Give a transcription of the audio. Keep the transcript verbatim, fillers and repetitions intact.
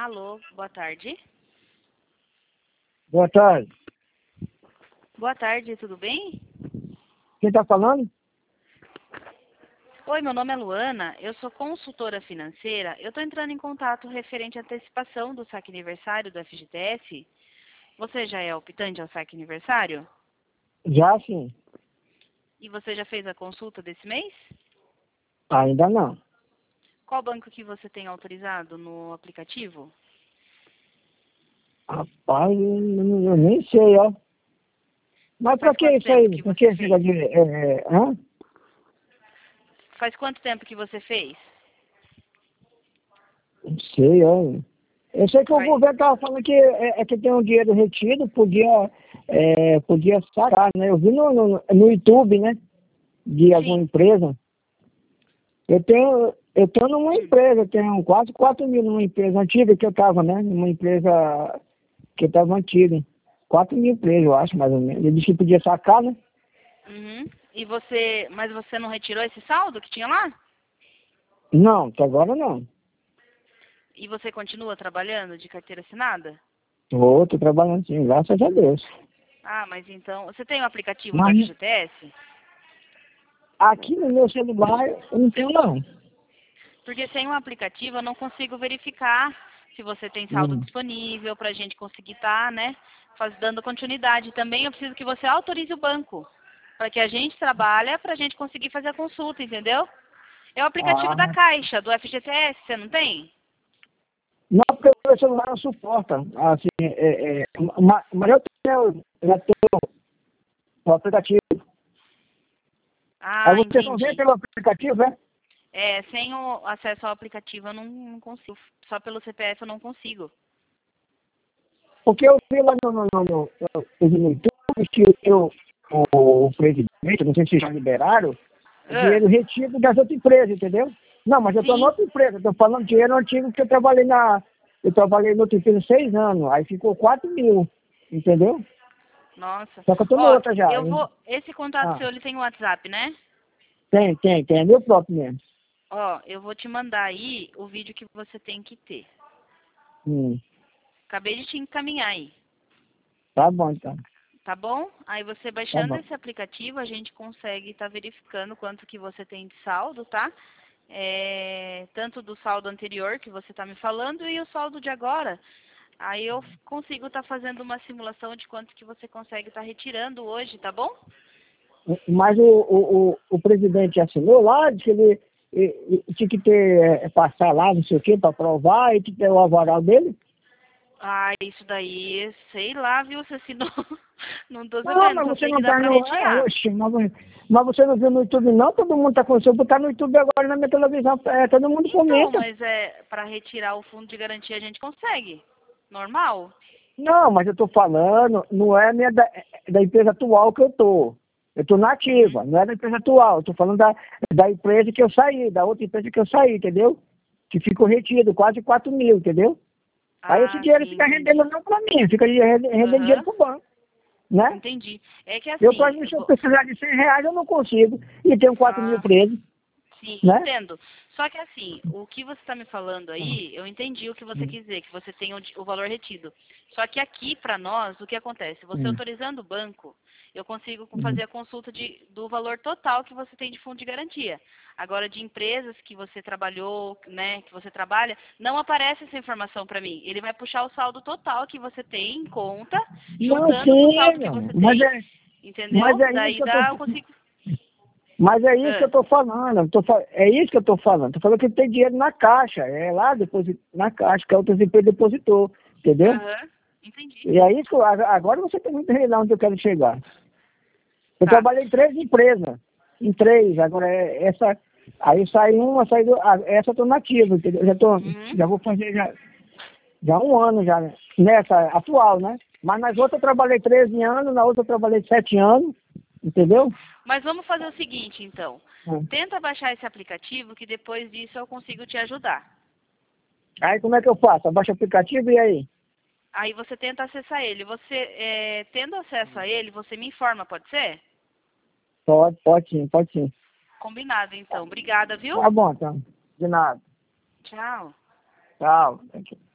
Alô, boa tarde. Boa tarde. Boa tarde, tudo bem? Quem está falando? Oi, meu nome é Luana, eu sou consultora financeira. Eu estou entrando em contato referente à antecipação do saque aniversário do F G T S. Você já é optante ao saque aniversário? Já sim. E você já fez a consulta desse mês? Ainda não. Qual banco que você tem autorizado no aplicativo? Rapaz, eu, eu nem sei, ó. Mas pra Faz que quanto isso tempo aí? que Pra que você esse fez? negócio de... É, é, hã? Faz quanto tempo que você fez? Não sei, ó. Eu sei que o Faz... governo estava falando que, é, é que tem um dinheiro retido, podia, é, podia sacar, né? Eu vi no, no, no YouTube, né? De alguma Sim. empresa. Eu tenho, eu tenho numa Hum. empresa, eu tenho quase quatro mil numa empresa antiga que eu estava, né? Numa empresa que eu estava antiga. quatro mil presos, eu acho, mais ou menos. Ele disse que podia sacar, né? Uhum. E você, mas você não retirou esse saldo que tinha lá? Não, até agora não. E você continua trabalhando de carteira assinada? Tô, tô trabalhando sim, graças a Deus. Ah, mas então, você tem o aplicativo do Mas F G T S? aqui no meu celular eu não tenho não. Porque sem o aplicativo eu não consigo verificar se você tem saldo Hum. disponível para a gente conseguir estar, né, faz, dando continuidade. Também eu preciso que você autorize o banco para que a gente trabalhe para a gente conseguir fazer a consulta, entendeu? É o aplicativo da Ah, Caixa, do F G T S, você não tem? não, porque o meu celular não suporta. Assim, é, é, mas, mas eu tenho, eu tenho o aplicativo. Aí Ah, vocês não vêm entendi. pelo aplicativo, né? É, sem o acesso ao aplicativo eu não, não consigo. Só pelo C P F eu não consigo. Porque eu vi lá no, no, no, no, no no YouTube que o, o, o presidente, não sei se já liberaram, Ah, dinheiro retido das outras empresas, entendeu? Não, mas eu estou em sim. outra empresa, estou falando de dinheiro antigo que eu trabalhei na. Eu trabalhei em outra empresa seis anos, aí ficou quatro mil, entendeu? Nossa. Só que eu estou em Ó, outra já. eu Hein? vou. Esse contato Ah, seu ele tem o WhatsApp, né? tem, tem, tem, é meu próprio mesmo. Ó, eu vou te mandar aí o vídeo que você tem que ter. Hum, Acabei de te encaminhar aí, tá bom então, tá bom? Aí você tá baixando bom. esse aplicativo, a gente consegue estar verificando quanto que você tem de saldo, tá? É, tanto do saldo anterior que você está me falando e o saldo de agora. Aí eu consigo estar fazendo uma simulação de quanto que você consegue estar retirando hoje, tá bom? Mas o, o, o, o presidente assinou lá, disse que ele, ele, ele tinha que ter, é, passar lá, não sei o quê, para provar, e tinha que ter o alvará dele. Ah, isso daí, sei lá, viu? Você assinou. Não tô Não, sabendo, mas só você sei que não dá tá pra no. É, retirar. oxe, mas, mas você não viu no YouTube não? Todo mundo tá com você botar no YouTube agora na minha televisão. É, todo mundo Então, comenta. mas é pra retirar o fundo de garantia a gente consegue. Normal? Não, mas eu tô falando, não é minha da, é da empresa atual que eu tô. Eu tô na Uhum. ativa, não é da empresa atual. Eu tô falando da, da empresa que eu saí, da outra empresa que eu saí, entendeu? Que ficou retido, quase quatro mil, entendeu? Aí esse Ah, dinheiro sim, fica rendendo entendi. não pra mim, fica rendendo rendendo dinheiro Aham, pro banco, né? entendi. É que Eu, pra assim, mim, eu se eu vou. precisar de cem reais, eu não consigo. E tenho quatro mil Ah, presos, sim, né? entendo. Só que assim, o que você está me falando Hum, aí, eu entendi o que você hum, quis dizer, que você tem o, di- o valor retido. Só que aqui, para nós, o que acontece? Você hum, autorizando o banco, eu consigo hum. fazer a consulta de, do valor total que você tem de fundo de garantia. Agora, de empresas que você trabalhou, né, que você trabalha, não aparece essa informação para mim. Ele vai puxar o saldo total que você tem em conta, Não, juntando com o sim, saldo que meu. você Mas tem. é, mas Entendeu? é isso Daí que eu tô. dá, eu consigo. Mas é isso que Ah, eu tô falando. Eu tô, fa- é isso que eu tô falando. Tô falando que tem dinheiro na caixa. É lá deposit, na caixa, que a outras empresas depositou. Entendeu? aham, entendi. E é isso que eu, agora você tem muito lá onde eu quero chegar. Eu Tá. trabalhei em três empresas. Em três. Agora, é- essa. Aí sai uma, sai do, ah, essa eu tô nativa, entendeu? Eu já tô, Uhum. já vou fazer já, já um ano já, né? Nessa atual, né? Mas nas outras eu trabalhei treze anos, na outra eu trabalhei sete anos, entendeu? Mas vamos fazer o seguinte, então. Hum. Tenta baixar esse aplicativo que depois disso eu consigo te ajudar. Aí como é que eu faço? Eu baixo o aplicativo e aí? Aí você tenta acessar ele. Você, é, tendo acesso a ele, você me informa, pode ser? Pode, pode sim, pode sim. Combinado, então. Obrigada, viu? Tá bom, então. De nada. Tchau. Tchau. Thank you.